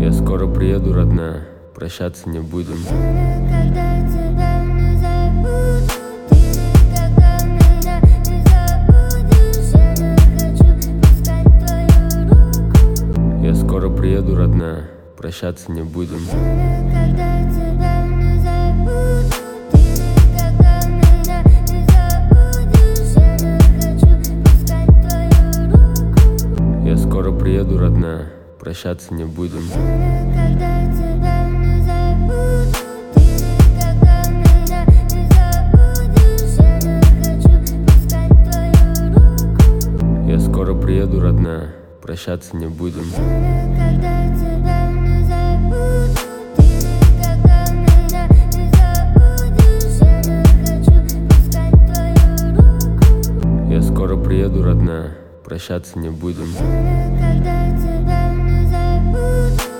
Я скоро приеду, родная, прощаться не будем. Когда тебя не забуду, ты никогда меня не забудешь. Я не хочу пускать твою руку. Я скоро приеду, родная, прощаться не будем. Когда тебя не забуду, ты никогда меня не забудешь. Я не хочу пускать твою руку. Я скоро приеду, родная, прощаться не будем. Когда тебя не забуду, ты никогда меня не забудешь. Я не хочу пускать твою руку. Я скоро приеду, родная, прощаться не будем. Когда тебя не забуду, ты никогда меня не забудешь. Я не хочу пускать твою руку. Я скоро приеду, родная, прощаться не будем. Когда тебя не забуду.